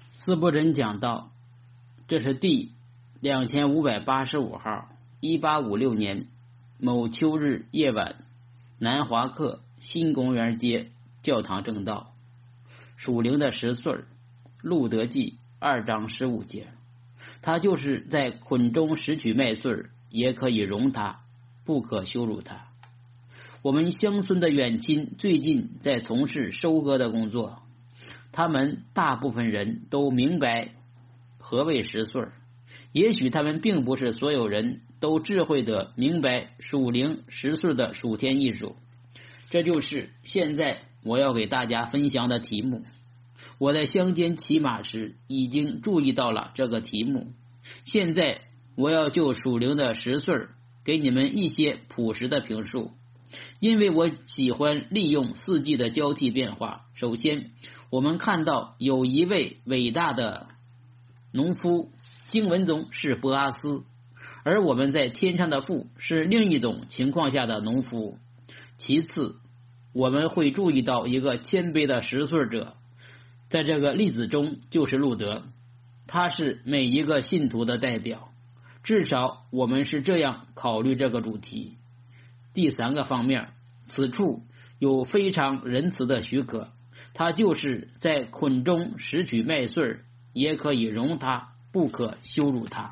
四部人讲到，这是第2585号1856年某秋日夜晚，南华克新公园街教堂正道，属灵的10岁，路德记2章15节。他就是在捆中拾取麦穗，也可以容他，不可羞辱他。我们乡村的远亲最近在从事收割的工作，他们大部分人都明白何谓10岁，也许他们并不是所有人都智慧地明白属灵10岁的属天艺术。这就是现在我要给大家分享的题目。我在乡间骑马时已经注意到了这个题目，现在我要就属灵的10岁给你们一些朴实的评述，因为我喜欢利用四季的交替变化。首先，我们看到有一位伟大的农夫，经文中是波阿斯，而我们在天上的父是另一种情况下的农夫。其次，我们会注意到一个谦卑的10岁者，在这个例子中就是路德，他是每一个信徒的代表，至少我们是这样考虑这个主题。第3个方面，此处有非常仁慈的许可，他就是在捆中拾取麦穗，也可以容他，不可羞辱他。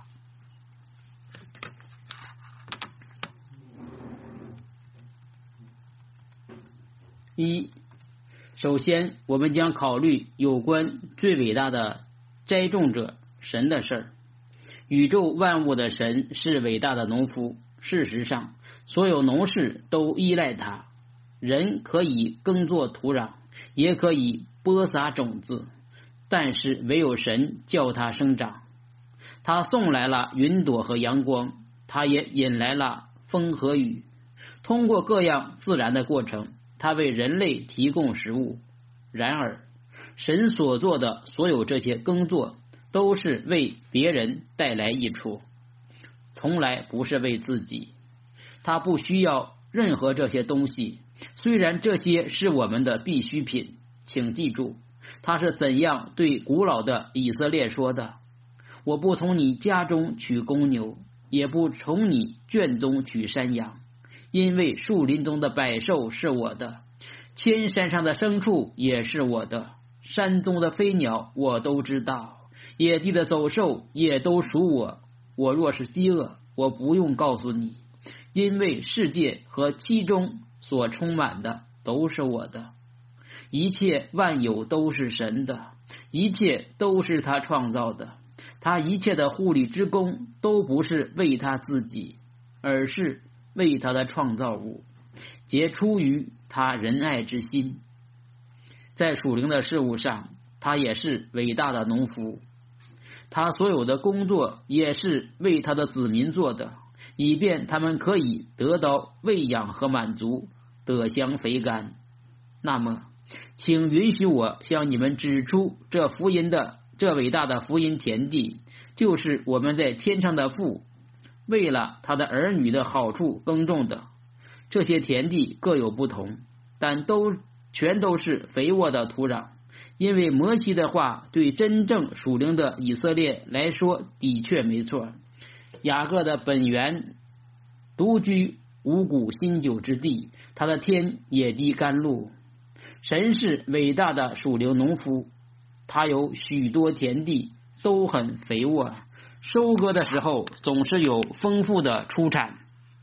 首先我们将考虑有关最伟大的栽种者神的事儿。宇宙万物的神是伟大的农夫，事实上所有农事都依赖他。人可以耕作土壤，也可以播撒种子，但是唯有神叫它生长。他送来了云朵和阳光，他也引来了风和雨。通过各样自然的过程，他为人类提供食物。然而神所做的所有这些耕作都是为别人带来益处，从来不是为自己。他不需要任何这些东西，虽然这些是我们的必需品。请记住，他是怎样对古老的以色列说的：我不从你家中取公牛，也不从你圈中取山羊，因为树林中的百兽是我的，千山上的牲畜也是我的，山中的飞鸟我都知道，野地的走兽也都属我。我若是饥饿，我不用告诉你，因为世界和其中所充满的都是我的。一切万有都是神的，一切都是他创造的，他一切的护理之功都不是为他自己，而是为他的创造物，结出于他仁爱之心。在属灵的事物上，他也是伟大的农夫，他所有的工作也是为他的子民做的，以便他们可以得到喂养和满足，得享肥甘。那么请允许我向你们指出这伟大的福音田地，就是我们在天上的父为了他的儿女的好处耕种的。这些田地各有不同，但全都是肥沃的土壤，因为摩西的话对真正属灵的以色列来说的确没错。雅各的本源独居五谷新酒之地，他的天野地甘露。神是伟大的属灵农夫，他有许多田地都很肥沃，收割的时候总是有丰富的出产。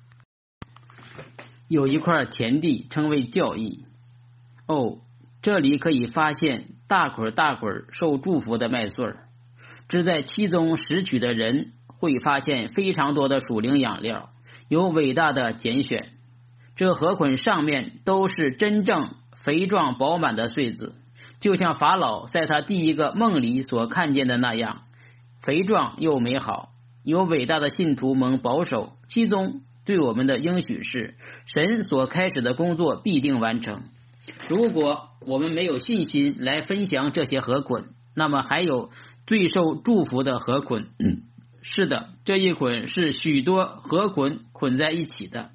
有一块田地称为教义，这里可以发现大捆受祝福的麦穗，只在其中拾取的人会发现非常多的属灵养料，有伟大的拣选。这禾捆上面都是真正肥壮饱满的穗子，就像法老在他第一个梦里所看见的那样，肥壮又美好。有伟大的信徒蒙保守，其中对我们的应许是，神所开始的工作必定完成。如果我们没有信心来分享这些禾捆，那么还有最受祝福的禾捆。是的，这一捆是许多禾捆捆在一起的，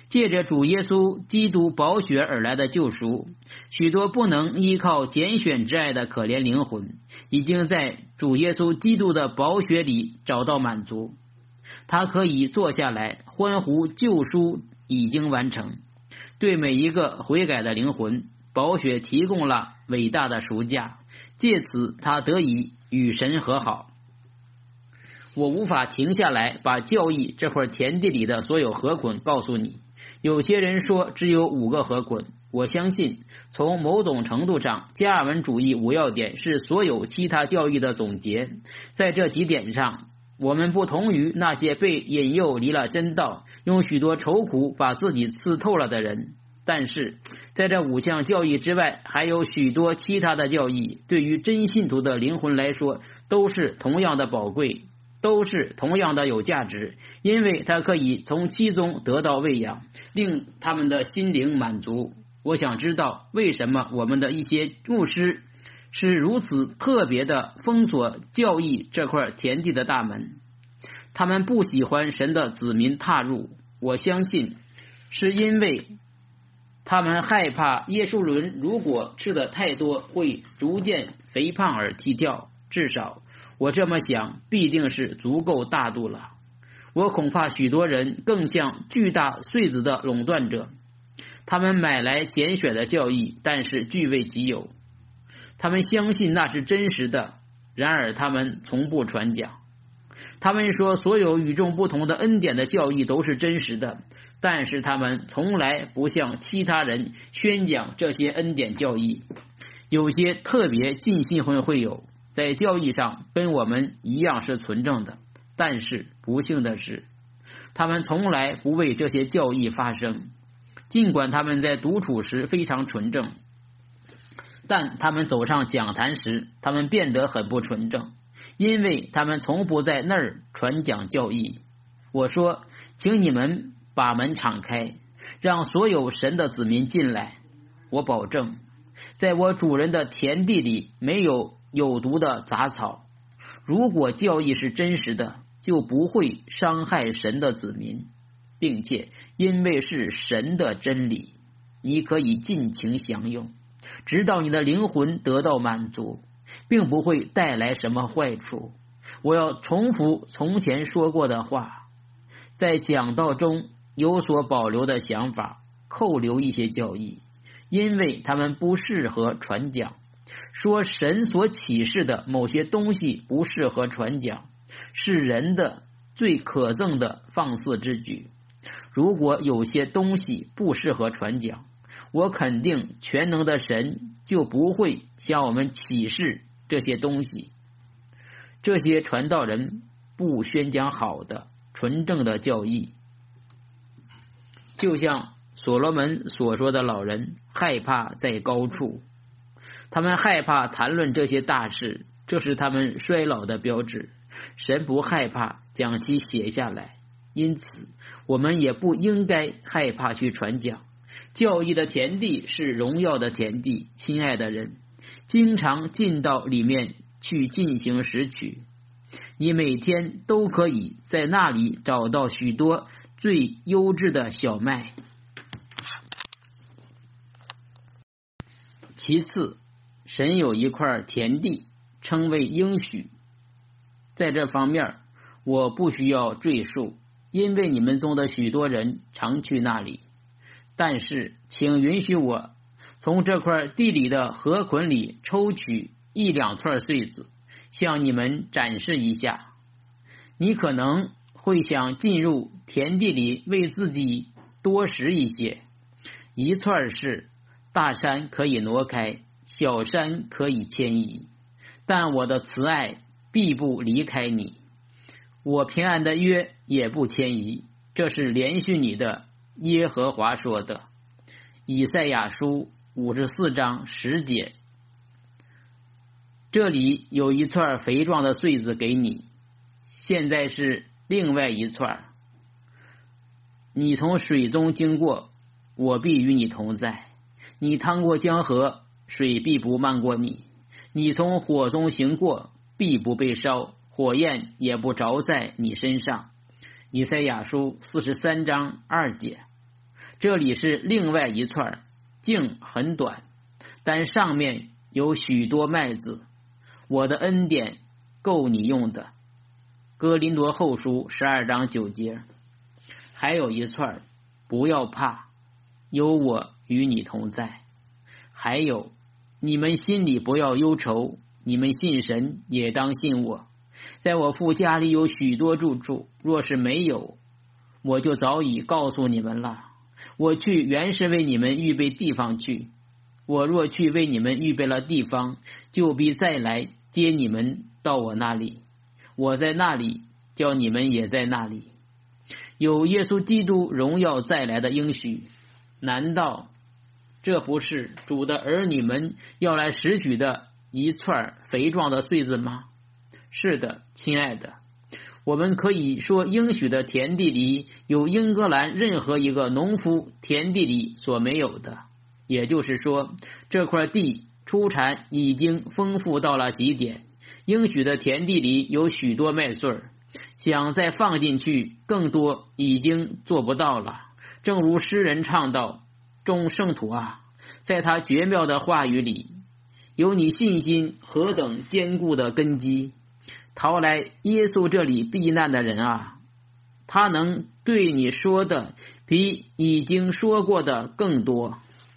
借着主耶稣基督宝血而来的救赎，许多不能依靠拣选之爱的可怜灵魂，已经在主耶稣基督的宝血里找到满足。他可以坐下来欢呼救赎已经完成。对每一个悔改的灵魂，宝血提供了伟大的赎价，借此他得以与神和好。我无法停下来把教义这块田地里的所有河捆告诉你。有些人说只有5个河捆，我相信从某种程度上，加尔文主义5要点是所有其他教义的总结。在这几点上，我们不同于那些被引诱离了真道，用许多愁苦把自己刺透了的人。但是在这5项教义之外，还有许多其他的教义，对于真信徒的灵魂来说都是同样的宝贵，都是同样的有价值，因为它可以从其中得到喂养，令他们的心灵满足。我想知道为什么我们的一些牧师是如此特别的封锁教义这块田地的大门。他们不喜欢神的子民踏入，我相信是因为他们害怕耶稣伦如果吃的太多会逐渐肥胖而踢掉，至少我这么想必定是足够大度了。我恐怕许多人更像巨大穗子的垄断者，他们买来拣选的教义，但是据为己有。他们相信那是真实的，然而他们从不传讲。他们说所有与众不同的恩典的教义都是真实的，但是他们从来不向其他人宣讲这些恩典教义。有些特别近信会会友在教义上跟我们一样是纯正的，但是不幸的是，他们从来不为这些教义发声。尽管他们在独处时非常纯正，但他们走上讲坛时，他们变得很不纯正，因为他们从不在那儿传讲教义。我说，请你们把门敞开，让所有神的子民进来。我保证，在我主人的田地里没有有毒的杂草。如果教义是真实的，就不会伤害神的子民，并且因为是神的真理，你可以尽情享用，直到你的灵魂得到满足，并不会带来什么坏处。我要重复从前说过的话，在讲道中有所保留的想法，扣留一些教义，因为他们不适合传讲。说神所启示的某些东西不适合传讲，是人的最可憎的放肆之举。如果有些东西不适合传讲，我肯定全能的神就不会向我们启示这些东西。这些传道人不宣讲好的纯正的教义，就像所罗门所说的，老人害怕在高处。他们害怕谈论这些大事，这是他们衰老的标志。神不害怕将其写下来，因此我们也不应该害怕去传讲。教义的田地是荣耀的田地，亲爱的人，经常进到里面去进行拾取。你每天都可以在那里找到许多最优质的小麦。其次，神有一块田地称为应许，在这方面我不需要赘述，因为你们中的许多人常去那里。但是请允许我从这块地里的河捆里抽取1-2串穗子，向你们展示一下。你可能会想进入田地里为自己多拾一些。1串是大山可以挪开，小山可以迁移，但我的慈爱必不离开你，我平安的约也不迁移。这是连续你的耶和华说的。以赛亚书54章10节。这里有1串肥壮的穗子给你，现在是另外1串。你从水中经过，我必与你同在；你趟过江河，水必不漫过你；你从火中行过，必不被烧，火焰也不着在你身上。以赛亚书43章2节。 这里是另外一串，茎很短，但上面有许多麦子。我的恩典够你用的。哥林多后书12章9节。还有一串，不要怕，有我与你同在。还有，你们心里不要忧愁，你们信神也当信我。在我父家里有许多住处，若是没有，我就早已告诉你们了。我去原是为你们预备地方去。我若去为你们预备了地方，就必再来接你们到我那里。我在那里，叫你们也在那里。有耶稣基督荣耀再来的应许，难道这不是主的儿女们要来拾取的一串肥壮的穗子吗？是的，亲爱的，我们可以说应许的田地里有英格兰任何一个农夫田地里所没有的，也就是说，这块地出产已经丰富到了极点。应许的田地里有许多麦穗，想再放进去更多已经做不到了。正如诗人唱道，众圣徒啊，在他绝妙的话语里有你信心何等坚固的根基。逃来耶稣这里避难的人啊，他能对你说的比已经说过的更多。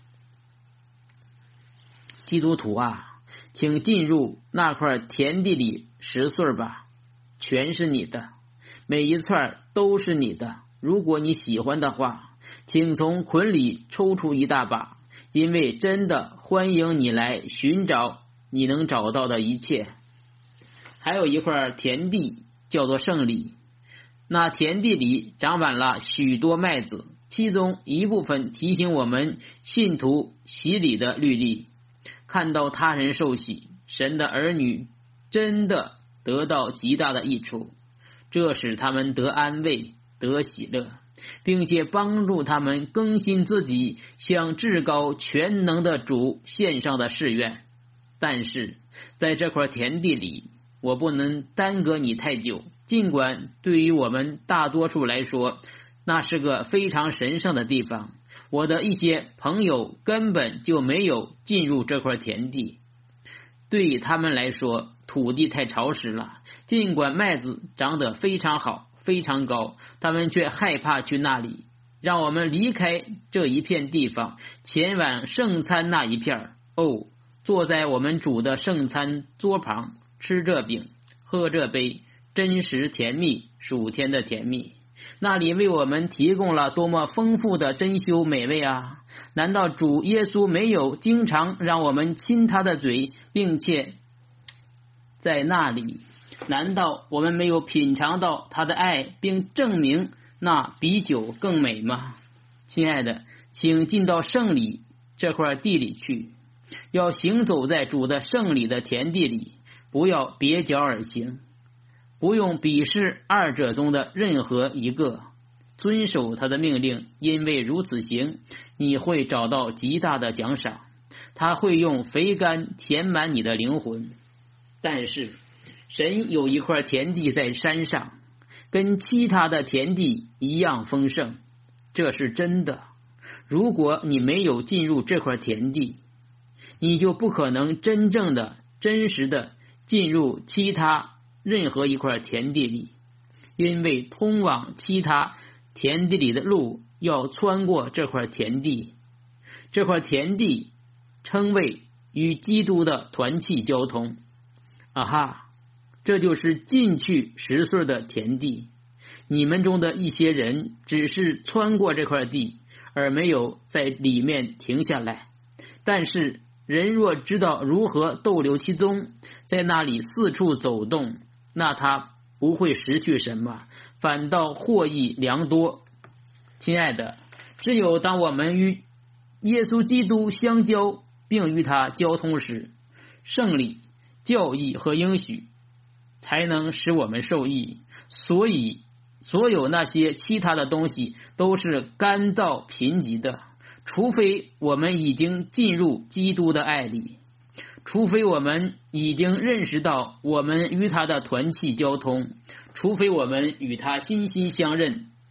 基督徒啊，请进入那块田地里拾穗吧，全是你的，每一串都是你的。如果你喜欢的话，请从捆里抽出一大把，因为真的欢迎你来寻找你能找到的一切。还有一块田地叫做圣礼，那田地里长满了许多麦子，其中一部分提醒我们信徒洗礼的律例。看到他人受洗，神的儿女真的得到极大的益处，这使他们得安慰，得喜乐，并且帮助他们更新自己向至高全能的主献上的誓愿。但是在这块田地里，我不能耽搁你太久，尽管对于我们大多数来说，那是个非常神圣的地方。我的一些朋友根本就没有进入这块田地，对于他们来说，土地太潮湿了。尽管麦子长得非常好，非常高，他们却害怕去那里。让我们离开这一片地方，前往圣餐那一片。坐在我们主的圣餐桌旁，吃这饼，喝这杯，真实甜蜜，属天的甜蜜。那里为我们提供了多么丰富的珍馐美味啊！难道主耶稣没有经常让我们亲他的嘴，并且在那里，难道我们没有品尝到他的爱，并证明那比酒更美吗？亲爱的，请进到圣礼这块地里去，要行走在主的圣礼的田地里，不要蹩脚而行，不用鄙视二者中的任何一个，遵守他的命令，因为如此行，你会找到极大的奖赏。他会用肥甘填满你的灵魂。但是神有一块田地在山上，跟其他的田地一样丰盛，这是真的。如果你没有进入这块田地，你就不可能真正的真实的进入其他任何一块田地里，因为通往其他田地里的路要穿过这块田地。这块田地称为与基督的团契交通。这就是进去拾穗的田地。你们中的一些人只是穿过这块地，而没有在里面停下来。但是人若知道如何逗留其中，在那里四处走动，那他不会失去什么，反倒获益良多。亲爱的，只有当我们与耶稣基督相交，并与他交通时，圣礼、教义和应许才能使我们受益。所以所有那些其他的东西都是干燥贫瘠的，除非我们已经进入基督的爱里，除非我们已经认识到我们与他的团契交通，除非我们与他心心相认，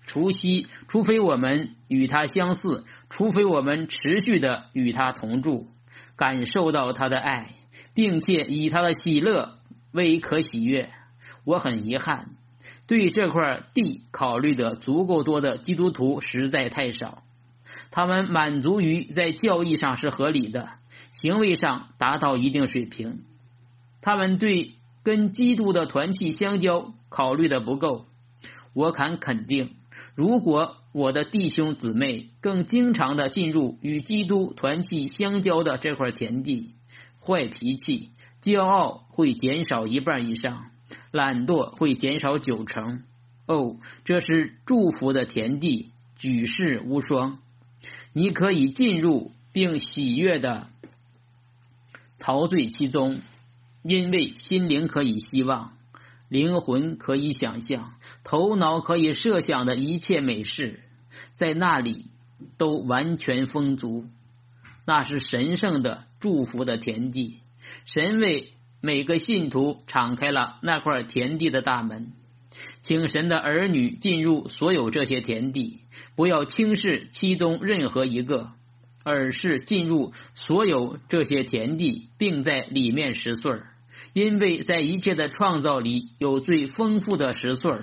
除非我们与他相似，除非我们持续的与他同住，感受到他的爱，并且以他的喜乐为可喜悦。我很遗憾，对这块地考虑的足够多的基督徒实在太少。他们满足于在教义上是合理的，行为上达到一定水平。他们对跟基督的团契相交考虑的不够。我敢肯定，如果我的弟兄姊妹更经常的进入与基督团契相交的这块田地，坏脾气、骄傲会减少1半以上，懒惰会减少90%。这是祝福的田地，举世无双。你可以进入并喜悦的陶醉其中，因为心灵可以希望，灵魂可以想象，头脑可以设想的一切美事，在那里都完全丰足。那是神圣的祝福的田地，神为每个信徒敞开了那块田地的大门。请神的儿女进入所有这些田地，不要轻视其中任何一个，而是进入所有这些田地，并在里面拾穗，因为在一切的创造里有最丰富的拾穗。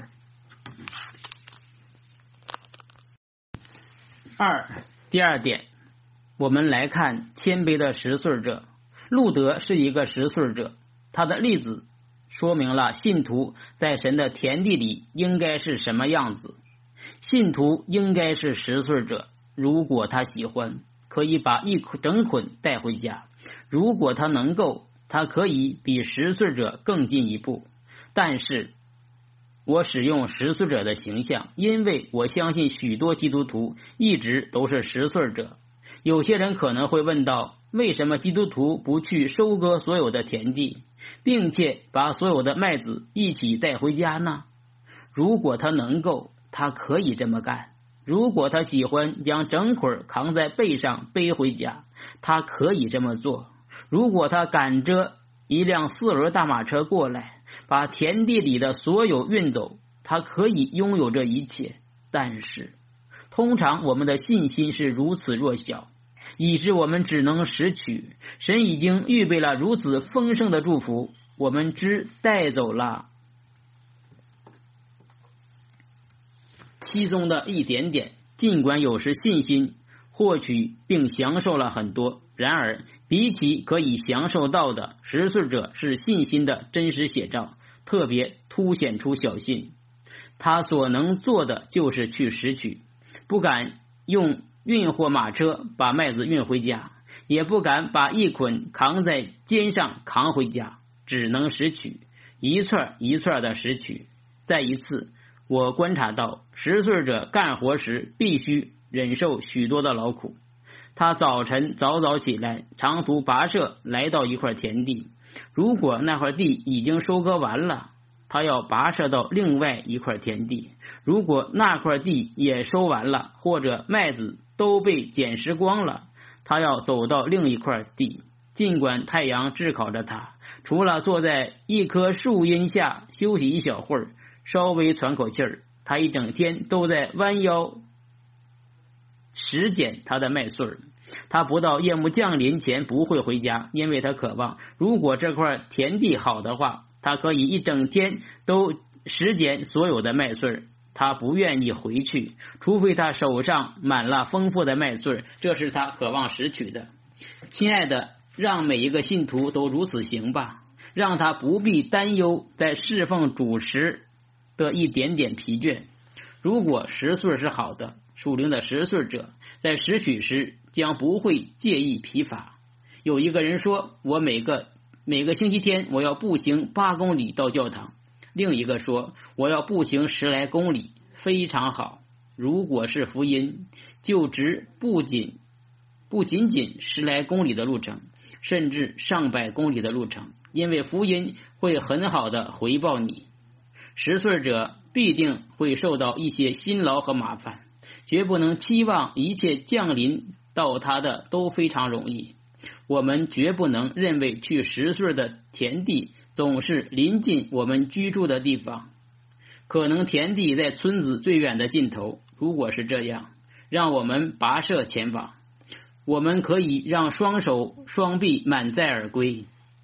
第二点，我们来看谦卑的拾穗者。路德是一个拾穗者，他的例子说明了信徒在神的田地里应该是什么样子。信徒应该是拾穗者，如果他喜欢，可以把一整捆带回家；如果他能够，他可以比拾穗者更进一步。但是我使用拾穗者的形象，因为我相信许多基督徒一直都是拾穗者。有些人可能会问到，为什么基督徒不去收割所有的田地，并且把所有的麦子一起带回家呢？如果他能够，他可以这么干；如果他喜欢将整捆扛在背上背回家，他可以这么做；如果他赶着一辆4轮大马车过来，把田地里的所有运走，他可以拥有这一切。但是通常我们的信心是如此弱小，以致我们只能拾取。神已经预备了如此丰盛的祝福，我们只带走了其中的一点点。尽管有时信心获取并享受了很多，然而比起可以享受到的，拾穗者是信心的真实写照，特别凸显出小信。他所能做的就是去拾取，不敢用运货马车把麦子运回家，也不敢把一捆扛在肩上扛回家，只能拾取，一串一串的拾取。再一次，我观察到拾穗者干活时必须忍受许多的劳苦。他早晨早早起来，长途跋涉来到一块田地，如果那块地已经收割完了，他要跋涉到另外一块田地；如果那块地也收完了，或者麦子都被捡拾光了，他要走到另一块地。尽管太阳炙烤着他，除了坐在一棵树荫下休息一小会儿，稍微喘口气儿，他一整天都在弯腰拾捡他的麦穗。他不到夜幕降临前不会回家，因为他渴望，如果这块田地好的话，他可以一整天都拾捡所有的麦穗。他不愿意回去，除非他手上满了丰富的麦穗，这是他渴望拾取的。亲爱的，让每一个信徒都如此行吧，让他不必担忧在侍奉主时的一点点疲倦。如果拾穗是好的，属灵的拾穗者在拾取时将不会介意疲乏。有一个人说，我每个星期天我要步行8公里到教堂。另一个说，我要步行10来公里。非常好，如果是福音，就值不仅10来公里的路程，甚至上百公里的路程，因为福音会很好的回报你。拾穗者必定会受到一些辛劳和麻烦，绝不能期望一切降临到他的都非常容易。我们绝不能认为去拾穗的田地总是临近我们居住的地方。 可能田地在村子最远的尽头。如果是这样，让我们跋涉前往，我们可以让双手双臂满载而归。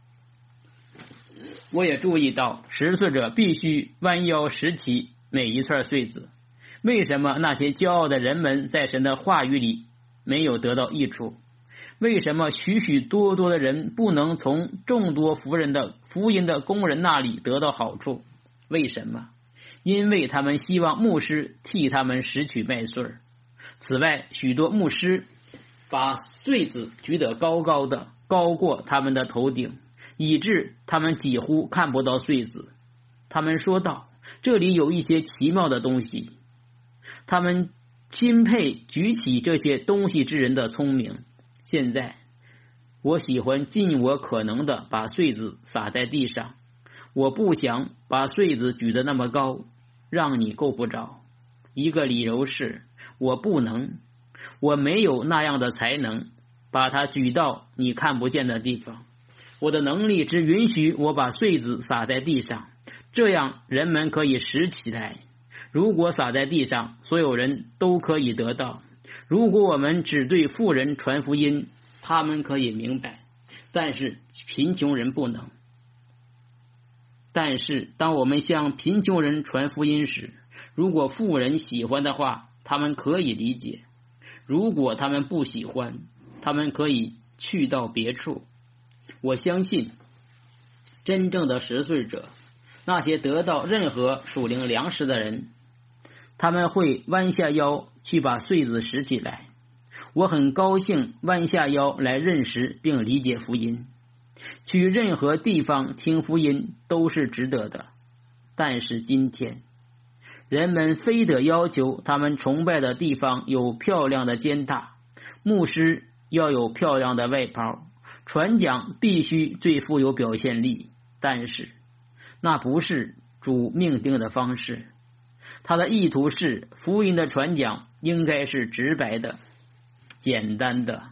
我也注意到拾穗者必须弯腰拾起每一串穗子。为什么那些骄傲的人们在神的话语里没有得到益处？为什么许许多多的人不能从众多福音的工人那里得到好处？为什么？因为他们希望牧师替他们拾取麦穗。此外，许多牧师把穗子举得高高的，高过他们的头顶，以致他们几乎看不到穗子。他们说道，这里有一些奇妙的东西。他们钦佩举起这些东西之人的聪明。现在我喜欢尽我可能的把穗子撒在地上，我不想把穗子举得那么高，让你够不着。一个理由是我不能，我没有那样的才能把它举到你看不见的地方。我的能力只允许我把穗子撒在地上，这样人们可以拾起来。如果撒在地上，所有人都可以得到。如果我们只对富人传福音，他们可以明白，但是贫穷人不能。但是当我们向贫穷人传福音时，如果富人喜欢的话，他们可以理解；如果他们不喜欢，他们可以去到别处。我相信真正的拾穗者，那些得到任何属灵粮食的人，他们会弯下腰去把穗子拾起来。我很高兴弯下腰来认识并理解福音。去任何地方听福音都是值得的。但是今天，人们非得要求他们崇拜的地方有漂亮的肩大，牧师要有漂亮的外袍，传讲必须最富有表现力。但是那不是主命定的方式。他的意图是福音的传讲应该是直白的、简单的、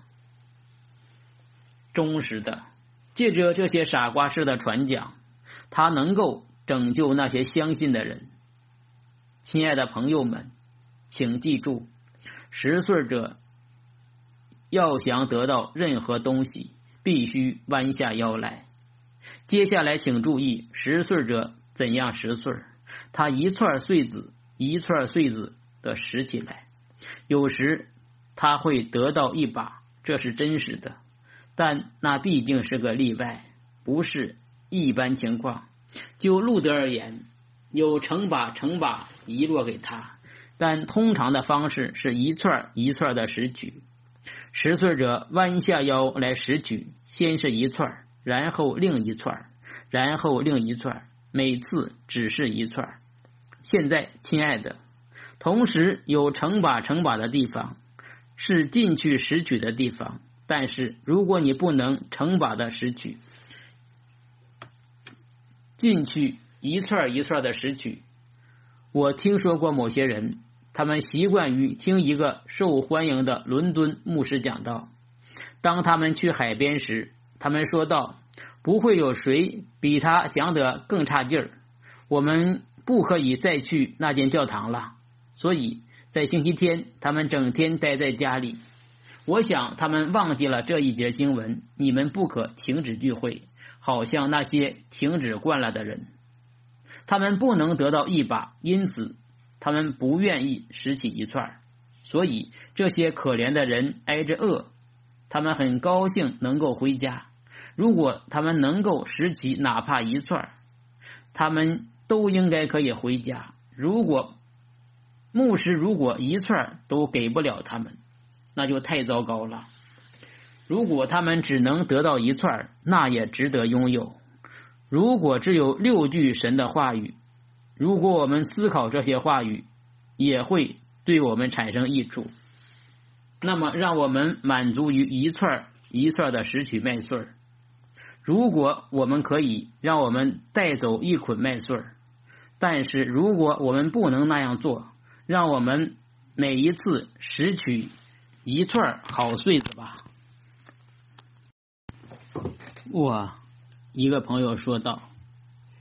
忠实的。借着这些傻瓜式的传讲，他能够拯救那些相信的人。亲爱的朋友们，请记住，拾穗者要想得到任何东西，必须弯下腰来。接下来请注意拾穗者怎样拾穗。他一串穗子一串穗子的拾起来，有时他会得到一把，这是真实的，但那毕竟是个例外，不是一般情况。就路德而言，有成把遗落给他，但通常的方式是一串一串的拾取。拾穗者弯下腰来拾取，先是一串，然后另一串，然后另一串，每次只是一串。现在亲爱的，同时有成把的地方是进去拾取的地方，但是如果你不能成把的拾取，进去一串一串的拾取，我听说过某些人，他们习惯于听一个受欢迎的伦敦牧师讲道。当他们去海边时，他们说道，不会有谁比他讲得更差劲儿，我们不可以再去那间教堂了。所以在星期天他们整天待在家里。我想他们忘记了这一节经文，你们不可停止聚会，好像那些停止惯了的人。他们不能得到一把，因此他们不愿意拾起一串。所以这些可怜的人挨着饿，他们很高兴能够回家。如果他们能够拾起哪怕一串，他们都应该可以回家。牧师如果一串都给不了他们，那就太糟糕了。如果他们只能得到一串，那也值得拥有。如果只有6句神的话语，如果我们思考这些话语，也会对我们产生益处。那么让我们满足于一串一串的拾取麦穗。如果我们可以，让我们带走一捆麦穗。但是如果我们不能那样做，让我们每一次拾取一串好穗子吧。一个朋友说道，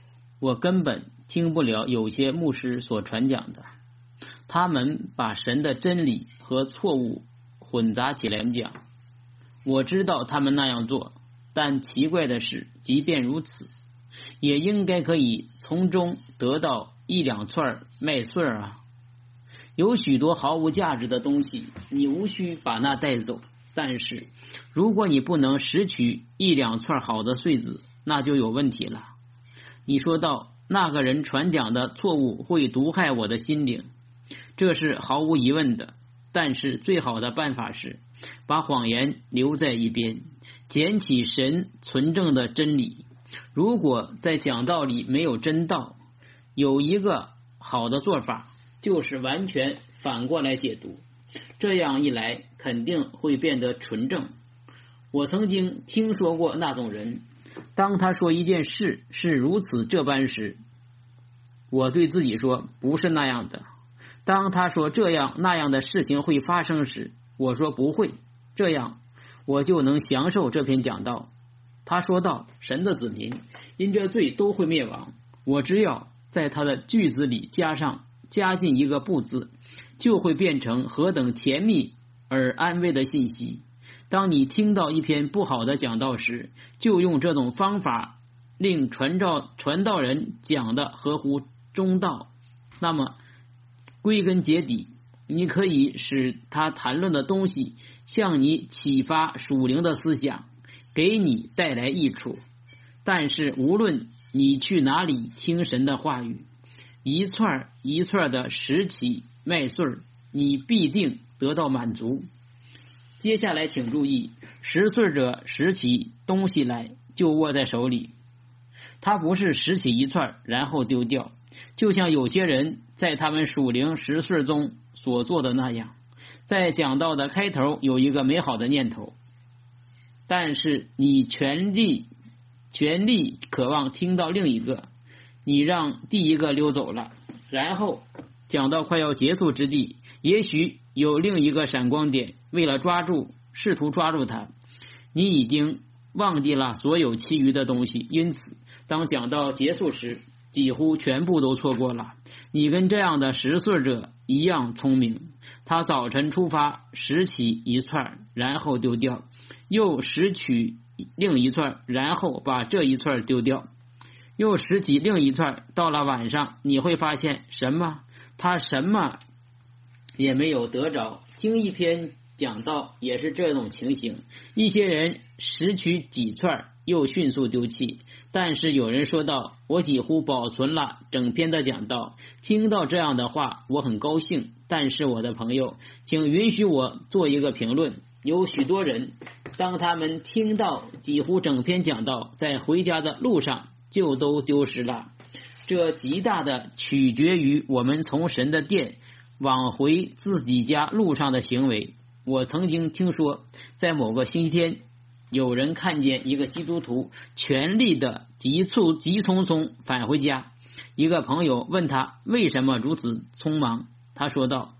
我根本听不了有些牧师所传讲的，他们把神的真理和错误混杂起来讲。我知道他们那样做，但奇怪的是，即便如此，也应该可以从中得到1-2串麦穗啊。有许多毫无价值的东西，你无需把那带走，但是如果你不能拾取1-2串好的穗子，那就有问题了。你说到那个人传讲的错误会毒害我的心灵，这是毫无疑问的，但是最好的办法是把谎言留在一边，捡起神纯正的真理。如果在讲道里没有真道，有一个好的做法，就是完全反过来解读，这样一来肯定会变得纯正。我曾经听说过那种人，当他说一件事是如此这般时，我对自己说不是那样的。当他说这样那样的事情会发生时，我说不会，这样我就能享受这篇讲道。他说道，神的子民因这罪都会灭亡，我只要在他的句子里加进一个不字，就会变成何等甜蜜而安慰的信息。当你听到一篇不好的讲道时，就用这种方法令传道人讲的合乎中道，那么归根结底，你可以使他谈论的东西向你启发属灵的思想，给你带来益处。但是无论你去哪里听神的话语，一串一串的拾起麦穗，你必定得到满足。接下来请注意，拾穗者拾起东西来就握在手里，他不是拾起一串然后丢掉，就像有些人在他们属灵拾穗中所做的那样。在讲道的开头有一个美好的念头，但是你全力渴望听到另一个，你让第一个溜走了，然后讲到快要结束之地，也许有另一个闪光点，为了试图抓住它，你已经忘记了所有其余的东西，因此当讲到结束时，几乎全部都错过了。你跟这样的拾穗者一样聪明，他早晨出发，拾起一串然后丢掉，又拾取另一串然后把这一串丢掉，又拾起另一串，到了晚上你会发现他什么也没有得着。听一篇讲道也是这种情形，一些人拾取几串又迅速丢弃，但是有人说道，我几乎保存了整篇的讲道。听到这样的话我很高兴，但是我的朋友，请允许我做一个评论。有许多人当他们听到几乎整篇讲道，在回家的路上就都丢失了，这极大的取决于我们从神的殿往回自己家路上的行为。我曾经听说，在某个星期天，有人看见一个基督徒全力的急匆匆返回家。一个朋友问他为什么如此匆忙，他说道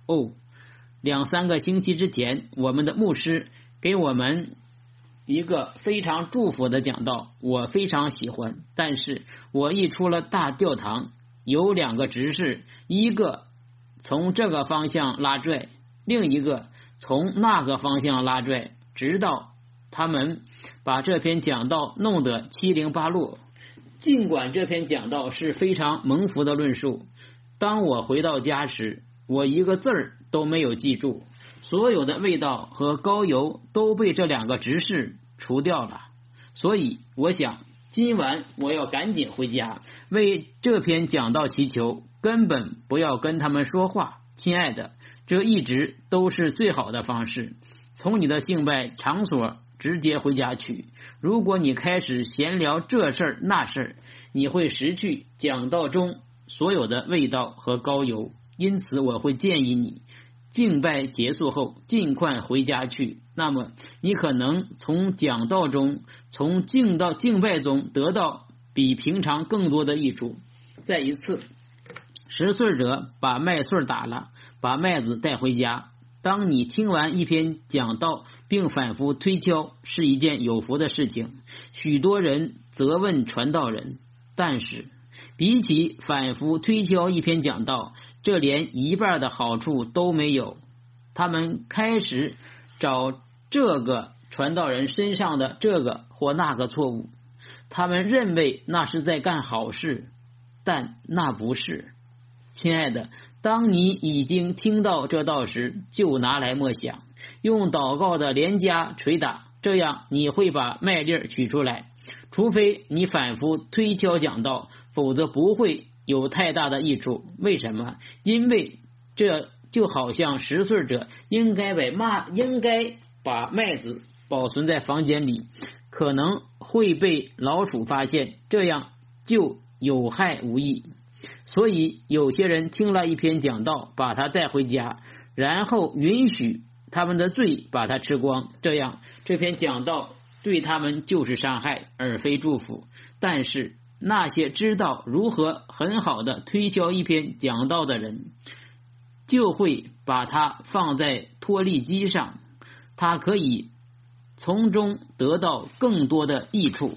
，2-3个星期之前，我们的牧师给我们一个非常祝福的讲道，我非常喜欢，但是我一出了大教堂，有2个执事，一个从这个方向拉拽，另一个从那个方向拉拽，直到他们把这篇讲道弄得七零八落。尽管这篇讲道是非常蒙福的论述，当我回到家时，我一个字儿都没有记住，所有的味道和膏油都被这2个执事除掉了。所以我想今晚我要赶紧回家，为这篇讲道祈求，根本不要跟他们说话。亲爱的，这一直都是最好的方式，从你的敬拜场所直接回家去。如果你开始闲聊这事儿那事儿，你会失去讲道中所有的味道和膏油。因此我会建议你敬拜结束后尽快回家去，那么你可能从讲道中，从敬拜中得到比平常更多的益处。再一次，拾穗者把麦穗打了，把麦子带回家。当你听完一篇讲道并反复推敲，是一件有福的事情。许多人责问传道人，但是比起反复推销一篇讲道，这连一半的好处都没有。他们开始找这个传道人身上的这个或那个错误，他们认为那是在干好事，但那不是。亲爱的，当你已经听到这道时，就拿来默想，用祷告的连加捶打，这样你会把麦粒取出来。除非你反复推敲讲道，否则不会有太大的益处。为什么？因为这就好像10岁者应该把麦子保存在房间里，可能会被老鼠发现，这样就有害无益。所以有些人听了一篇讲道，把它带回家，然后允许他们的罪把它吃光，这样这篇讲道对他们就是伤害，而非祝福。但是那些知道如何很好的推销一篇讲道的人，就会把它放在脱粒机上，他可以从中得到更多的益处。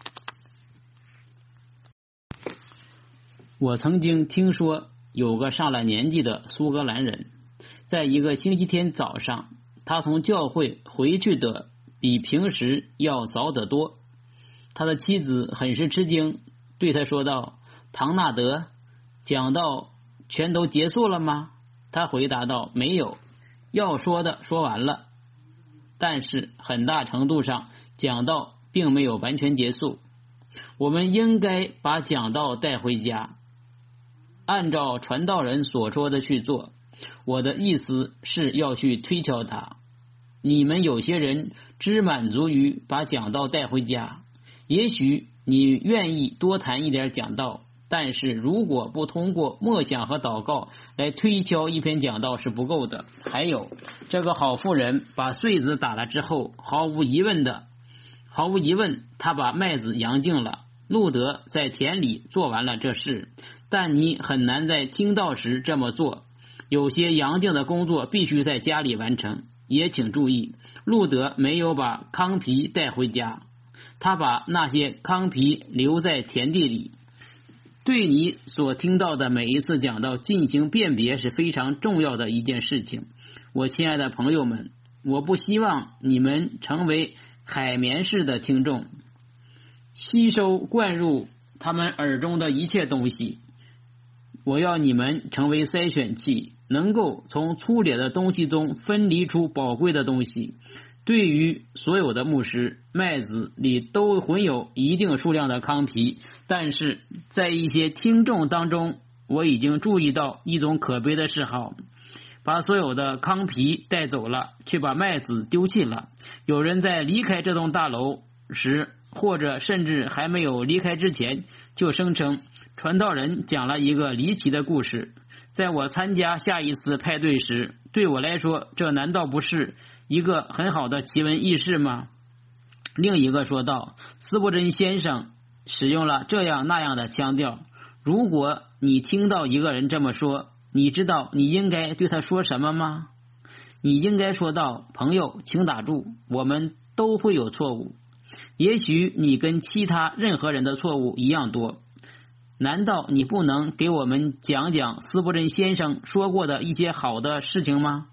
我曾经听说有个上了年纪的苏格兰人，在一个星期天早上，他从教会回去的比平时要早得多。他的妻子很是吃惊，对他说道：唐纳德，讲道全都结束了吗？他回答道：没有，要说的说完了，但是很大程度上讲道并没有完全结束。我们应该把讲道带回家，按照传道人所说的去做。我的意思是要去推敲它。你们有些人只满足于把讲道带回家，也许你愿意多谈一点讲道，但是如果不通过默想和祷告来推敲一篇讲道是不够的。还有，这个好妇人把穗子打了之后，毫无疑问，他把麦子扬净了。路德在田里做完了这事，但你很难在听到时这么做。有些扬净的工作必须在家里完成。也请注意，路德没有把糠皮带回家，他把那些糠皮留在田地里。对你所听到的每一次讲道进行辨别是非常重要的一件事情。我亲爱的朋友们，我不希望你们成为海绵式的听众，吸收灌入他们耳中的一切东西。我要你们成为筛选器，能够从粗劣的东西中分离出宝贵的东西。对于所有的牧师，麦子里都混有一定数量的糠皮，但是在一些听众当中，我已经注意到一种可悲的嗜好，把所有的糠皮带走了，却把麦子丢弃了。有人在离开这栋大楼时，或者甚至还没有离开之前，就声称传道人讲了一个离奇的故事。在我参加下一次派对时，对我来说，这难道不是一个很好的奇闻异事吗？另一个说道，斯伯珍先生使用了这样那样的腔调。如果你听到一个人这么说，你知道你应该对他说什么吗？你应该说道，朋友，请打住，我们都会有错误。也许你跟其他任何人的错误一样多。难道你不能给我们讲讲斯伯珍先生说过的一些好的事情吗？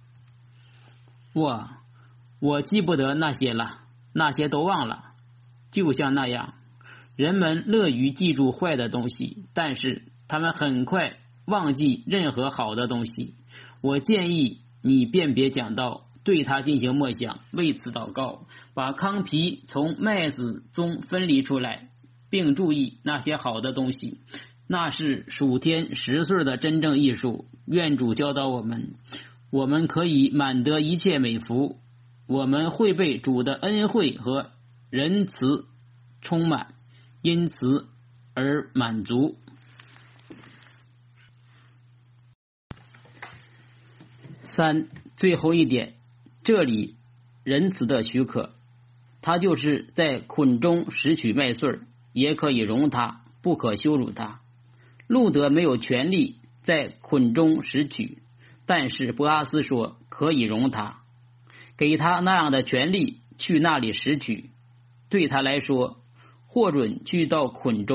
我记不得那些了，那些都忘了。就像那样，人们乐于记住坏的东西，但是他们很快忘记任何好的东西。我建议你辨别讲道，对它进行默想，为此祷告，把糠皮从麦子中分离出来，并注意那些好的东西。那是数天10岁的真正艺术。愿主教导我们，我们可以满得一切美福，我们会被主的恩惠和仁慈充满，因此而满足。3，最后一点，这里仁慈的许可，它就是在捆中拾取麦穗，也可以容它，不可羞辱它。路德没有权利在捆中拾取，但是波阿斯说可以容他，给他那样的权利去那里拾取。对他来说，获准去到捆中，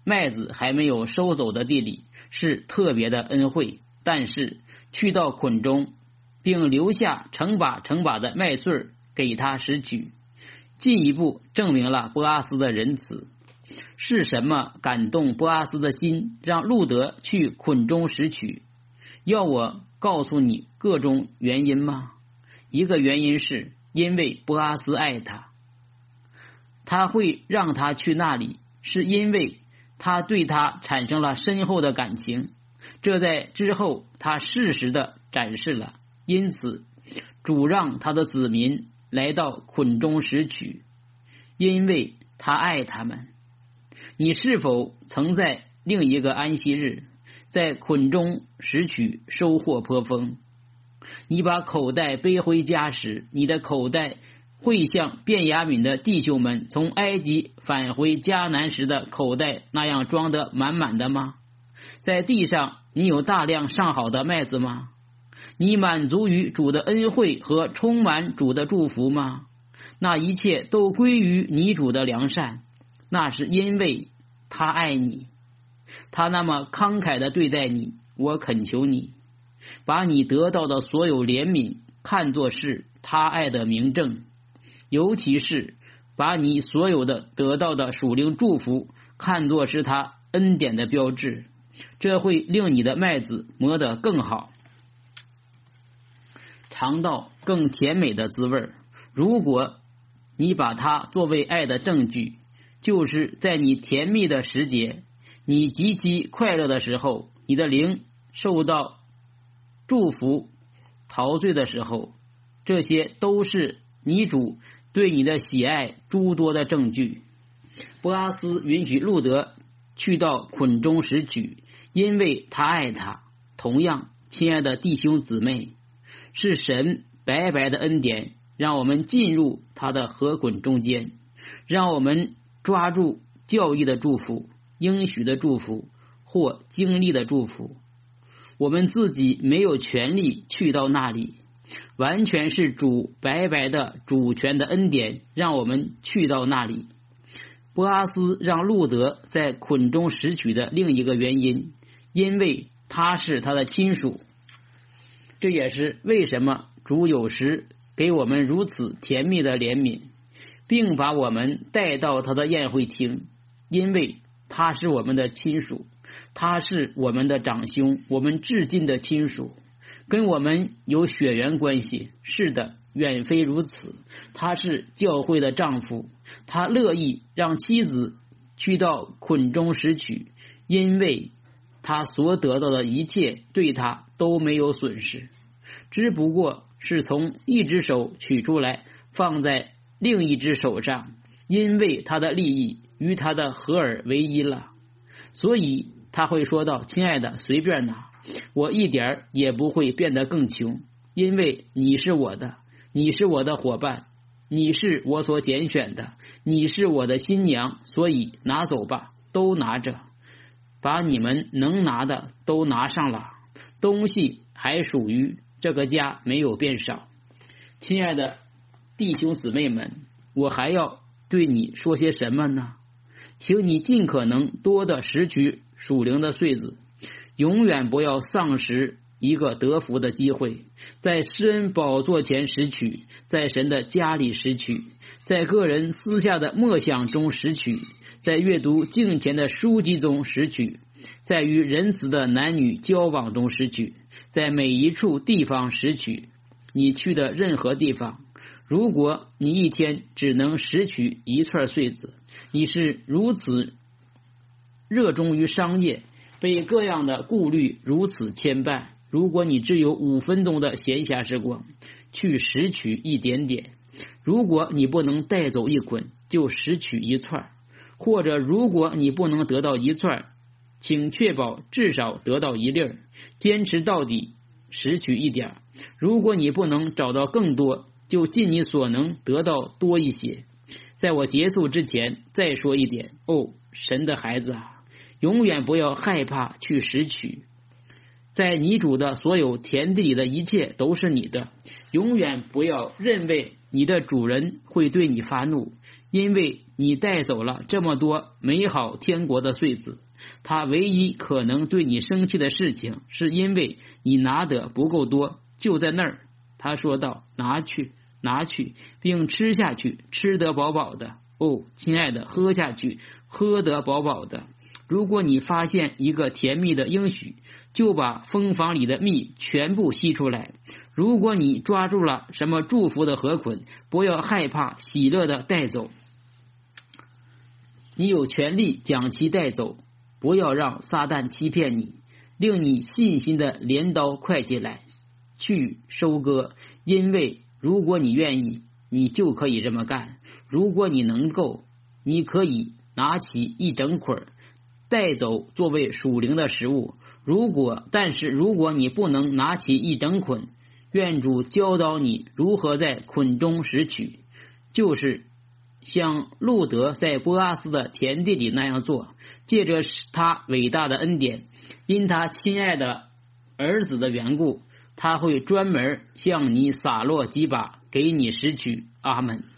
麦子还没有收走的地里是特别的恩惠，但是去到捆中，并留下成把成把的麦穗给他拾取，进一步证明了波阿斯的仁慈。是什么感动波阿斯的心，让路德去捆中拾取？要我告诉你各种原因吗？一个原因是因为波阿斯爱他，他会让他去那里，是因为他对他产生了深厚的感情，这在之后他适时的展示了。因此主让他的子民来到捆中拾取，因为他爱他们。你是否曾在另一个安息日在捆中拾取，收获颇丰？你把口袋背回家时，你的口袋会像便雅悯的弟兄们从埃及返回迦南时的口袋那样装得满满的吗？在地上你有大量上好的麦子吗？你满足于主的恩惠和充满主的祝福吗？那一切都归于你主的良善，那是因为他爱你，他那么慷慨地对待你。我恳求你，把你得到的所有怜悯看作是他爱的明证，尤其是把你所有的得到的属灵祝福看作是他恩典的标志，这会令你的麦子磨得更好，尝到更甜美的滋味。如果你把它作为爱的证据，就是在你甜蜜的时节，你极其快乐的时候，你的灵受到祝福陶醉的时候，这些都是你主对你的喜爱诸多的证据。波阿斯允许路德去到捆中拾取，因为他爱他。同样，亲爱的弟兄姊妹，是神白白的恩典让我们进入他的河捆中间，让我们抓住教义的祝福、应许的祝福或经历的祝福。我们自己没有权利去到那里，完全是主白白的主权的恩典让我们去到那里。波阿斯让路德在捆中拾取的另一个原因，因为他是他的亲属。这也是为什么主有时给我们如此甜蜜的怜悯，并把我们带到他的宴会厅，因为他是我们的亲属，他是我们的长兄，我们至近的亲属，跟我们有血缘关系。是的，远非如此，他是教会的丈夫，他乐意让妻子去到捆中拾取，因为他所得到的一切对他都没有损失，只不过是从一只手取出来放在另一只手上，因为他的利益与他的合而为一了。所以他会说道，亲爱的，随便拿，我一点也不会变得更穷，因为你是我的，你是我的伙伴，你是我所拣选的，你是我的新娘，所以拿走吧，都拿着，把你们能拿的都拿上了，东西还属于这个家，没有变少。亲爱的弟兄姊妹们，我还要对你说些什么呢？请你尽可能多的拾取属灵的穗子，永远不要丧失一个得福的机会，在施恩宝座前拾取，在神的家里拾取，在个人私下的默想中拾取，在阅读敬虔的书籍中拾取，在与仁慈的男女交往中拾取，在每一处地方拾取。你去的任何地方，如果你一天只能拾取一串穗子，你是如此热衷于商业，被各样的顾虑如此牵绊，如果你只有5分钟的闲暇时光，去拾取一点点，如果你不能带走一捆，就拾取一串，或者如果你不能得到一串，请确保至少得到一粒，坚持到底，拾取一点。如果你不能找到更多，就尽你所能得到多一些。在我结束之前再说一点，神的孩子啊，永远不要害怕去拾取。在你主的所有田地里的一切都是你的，永远不要认为你的主人会对你发怒，因为你带走了这么多美好天国的穗子，他唯一可能对你生气的事情，是因为你拿得不够多，就在那儿。他说道：拿去，拿去，并吃下去，吃得饱饱的。哦，亲爱的，喝下去，喝得饱饱的。如果你发现一个甜蜜的应许，就把蜂房里的蜜全部吸出来。如果你抓住了什么祝福的河捆，不要害怕，喜乐的带走。你有权利将其带走，不要让撒旦欺骗你，令你信心的镰刀快进来，去收割。因为如果你愿意，你就可以这么干。如果你能够，你可以拿起一整捆带走作为属灵的食物。但是如果你不能拿起一整捆，愿主教导你如何在捆中拾取，就是像路德在波阿斯的田地里那样做。借着他伟大的恩典，因他亲爱的儿子的缘故，他会专门向你洒落几把，给你拾取。阿们。